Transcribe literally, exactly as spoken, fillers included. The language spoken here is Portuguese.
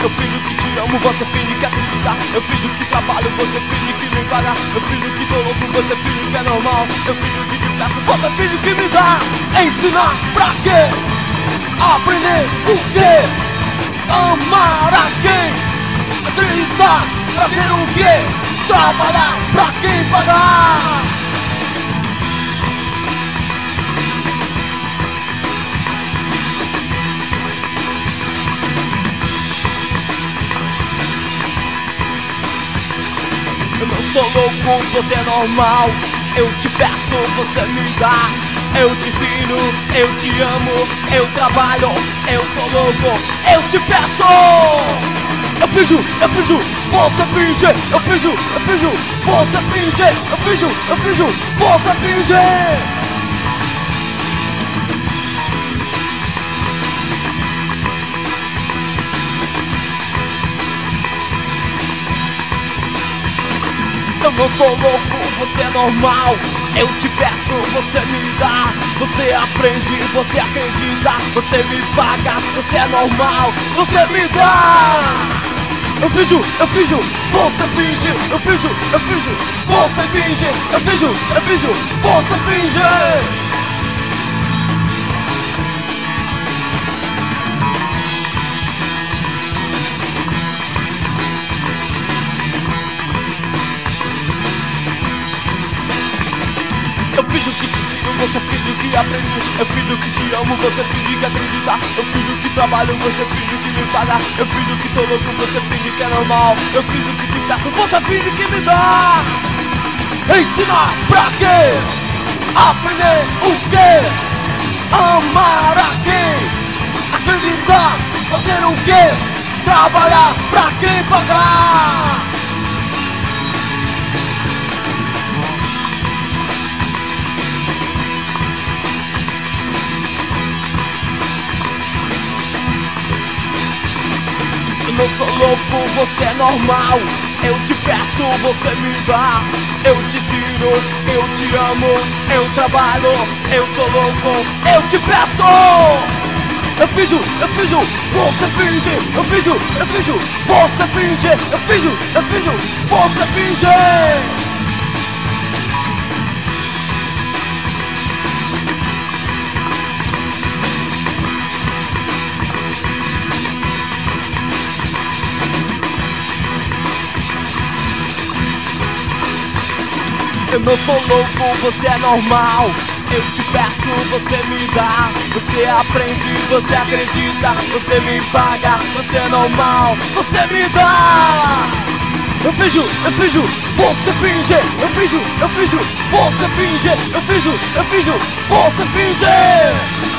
Eu finjo que te amo, você finge que acredita. Eu finjo que trabalho, você finge que me paga. Eu finjo que tô louco, você finge que é normal. Eu finjo que te peço, você finge que me dá. Ensinar pra quê? Aprender o quê? Amar a quem? Acreditar, fazer o quê? Trabalhar pra quem pagar? Eu não sou louco, você é normal. Eu te peço, você me dá. Eu te ensino, eu te amo, eu trabalho, eu sou louco, eu te peço. Eu finjo, eu finjo, você finge. Eu finjo, eu finjo, você finge. Eu finjo, eu finjo, você finge. Eu não sou louco, você é normal. Eu te peço, você me dá. Você aprende, você acredita. Você me paga, você é normal. Você me dá. Eu finjo, eu finjo, você finge. Eu finjo, eu finjo, você finge. Eu finjo, eu finjo, você finge. Eu finjo que te sigo, você finge que aprende. Eu finjo que te amo, você finge que acredita. Eu finjo que trabalho, você finge que me paga. Eu finjo que tô louco, você finge que é normal. Eu finjo que te peço, você finge que me dá. Ensinar pra quê? Aprender o quê? Amar a quem? Acreditar, fazer o quê? Trabalhar pra quem pagar? Eu não sou louco, você é normal. Eu te peço, você me dá. Eu te ensino, eu te amo, eu trabalho, eu sou louco, eu te peço. Eu finjo, eu finjo, você finge. Eu finjo, eu finjo, você finge. Eu finjo, eu finjo, você finge. Eu não sou louco, você é normal. Eu te peço, você me dá. Você aprende, você acredita. Você me paga, você é normal. Você me dá. Eu finjo, eu finjo, você finge. Eu finjo, eu finjo, você finge. Eu finjo, eu finjo, você finge.